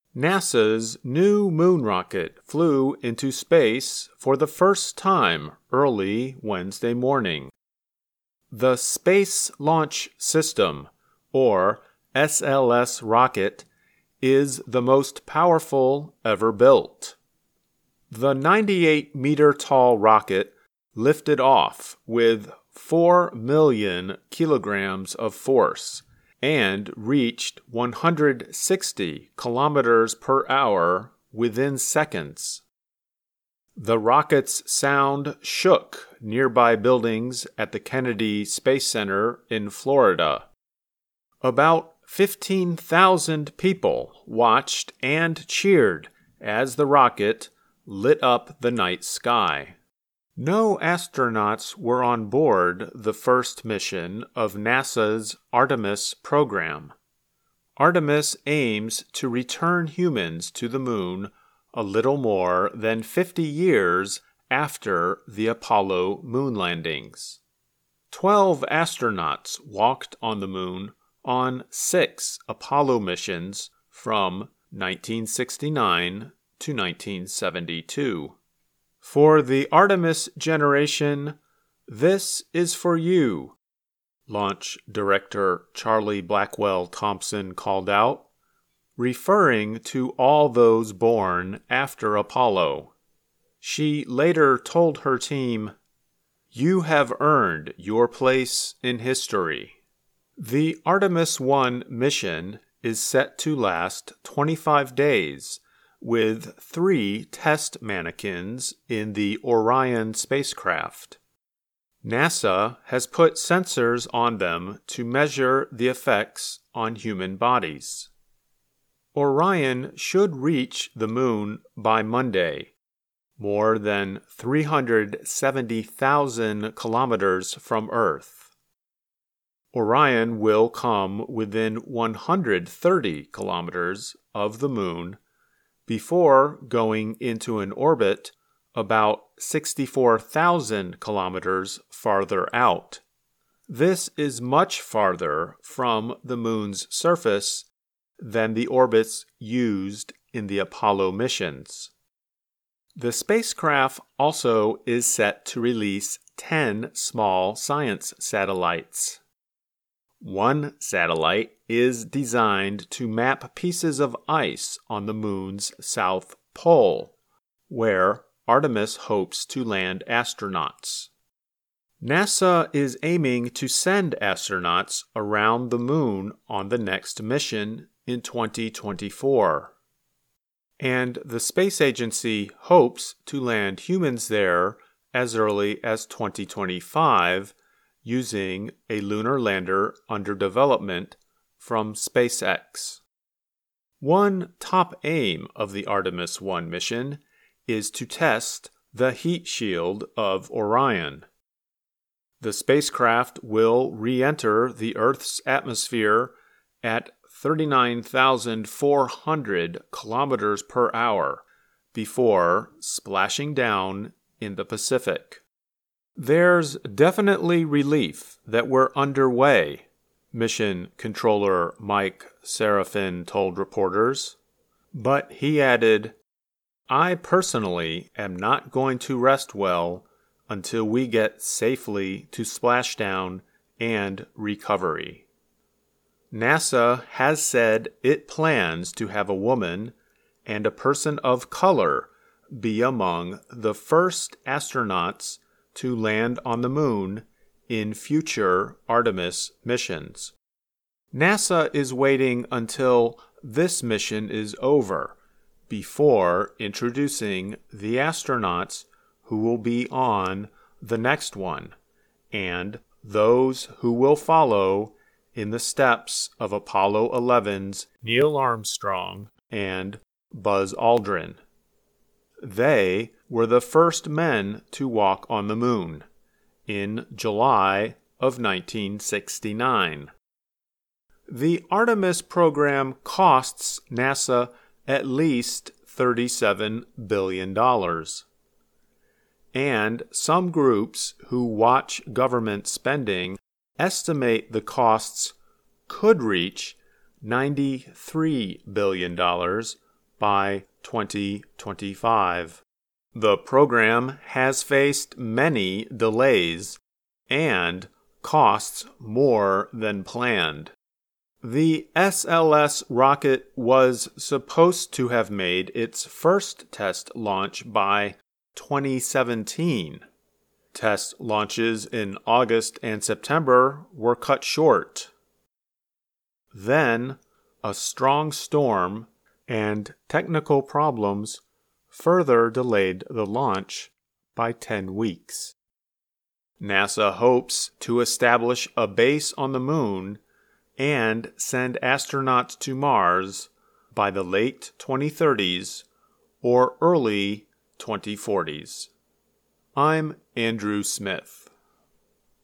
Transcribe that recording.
NASA's new moon rocket flew into space for the first time early Wednesday morning. The Space Launch System, or SLS rocket, is the most powerful ever built. The 98-meter-tall rocket lifted off with 4 million kilograms of force and reached 160 kilometers per hour within seconds. The rocket's sound shook nearby buildings at the Kennedy Space Center in Florida. About 15,000 people watched and cheered as the rocket lit up the night sky. No astronauts were on board the first mission of NASA's Artemis program. Artemis aims to return humans to the moon a little more than 50 years after the Apollo moon landings. 12 astronauts walked on the moon on 6 Apollo missions from 1969 to 1972. For the Artemis generation, this is for you, Launch Director Charlie Blackwell Thompson called out, referring to all those born after Apollo. She later told her team, "You have earned your place in history." The Artemis 1 mission is set to last 25 days, with 3 test mannequins in the Orion spacecraft. NASA has put sensors on them to measure the effects on human bodies. Orion should reach the moon by Monday, more than 370,000 kilometers from Earth. Orion will come within 130 kilometers of the moon before going into an orbit about 64,000 kilometers farther out. This is much farther from the moon's surface than the orbits used in the Apollo missions. The spacecraft also is set to release 10 small science satellites. One satellite is designed to map pieces of ice on the moon's south pole, where Artemis hopes to land astronauts. NASA is aiming to send astronauts around the moon on the next mission in 2024. And the space agency hopes to land humans there as early as 2025 using a lunar lander under development from SpaceX. One top aim of the Artemis 1 mission is to test the heat shield of Orion. The spacecraft will re-enter the Earth's atmosphere at 39,400 kilometers per hour before splashing down in the Pacific. There's definitely relief that we're underway, Mission Controller Mike Serafin told reporters. But he added, "I personally am not going to rest well until we get safely to splashdown and recovery." NASA has said it plans to have a woman and a person of color be among the first astronauts to land on the moon in future Artemis missions. NASA is waiting until this mission is over before introducing the astronauts who will be on the next one, and those who will follow in the steps of Apollo 11's Neil Armstrong and Buzz Aldrin. They were the first men to walk on the moon in July of 1969. The Artemis program costs NASA at least $37 billion. And some groups who watch government spending estimate the costs could reach $93 billion by 2025. The program has faced many delays and costs more than planned. The SLS rocket was supposed to have made its first test launch by 2017. Test launches in August and September were cut short. Then, a strong storm and technical problems further delayed the launch by 10 weeks. NASA hopes to establish a base on the Moon and send astronauts to Mars by the late 2030s or early 2040s. I'm Andrew Smith.